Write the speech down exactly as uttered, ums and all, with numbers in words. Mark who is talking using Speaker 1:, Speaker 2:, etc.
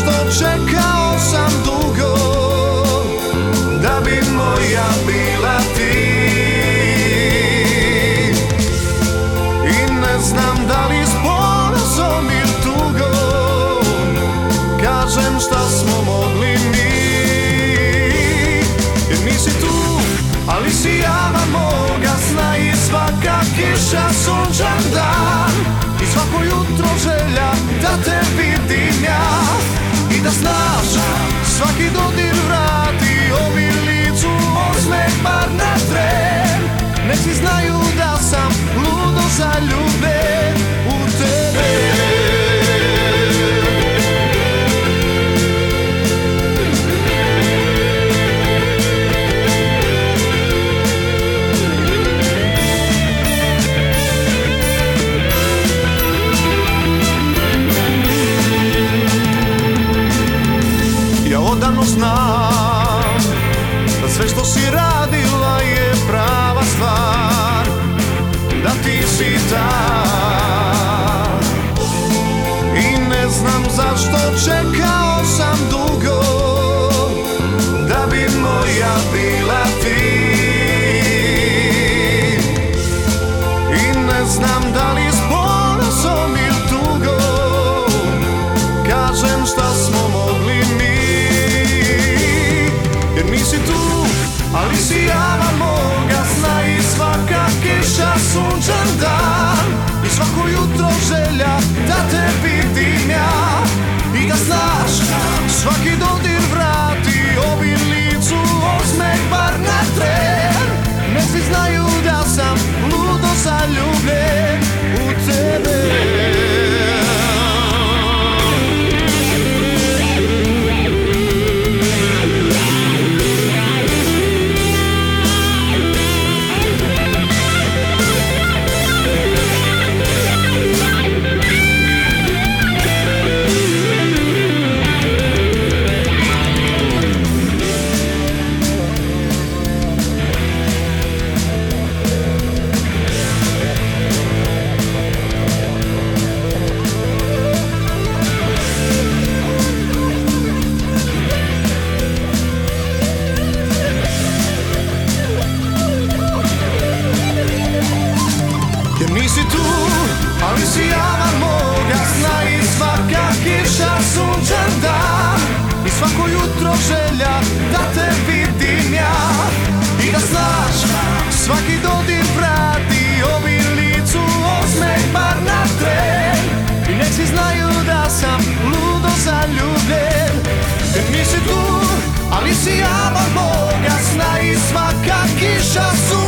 Speaker 1: zašto čekao sam dugo da bi moja bila ti. I ne znam da li s ponosom ili tugom kažem šta smo mogli mi. Jer nisi tu, ali si java moga sna i svaka kiša, sunčan dan i svako jutro želja da te vidim ja. I da znaš, svaki dodir vrati ovi licu osmeh bar na tren. Nek svi znaju da sam ludo zaljubljen u tebe. Odavno znam da sve što si radila je prava stvar, da ti si ta. I ne znam zašto čekao sam dugo da bi moja bila ti. I ne znam da li s ponosom ili tugom kažem šta smo mogli mi. Jer nisi tu, ali si java moga sna i svaka kiša, sunčan dan i svako jutro želja da te vidim ja. I da znaš, svaki dodir vrati ovi licu osmeh bar na tren. Nek svi znaju da sam ludo zaljubljen u tebe. Nisi tu, ali si java moga sna i svaka kiša, sunčan dan i svako jutro želja da te vidim ja. I da znaš, svaki dodir vrati ovi licu osmeh bar na tren. I nek svi znaju da sam ludo zaljubljen. Jer nisi tu, ali si java moga sna i svaka kiša, sunčan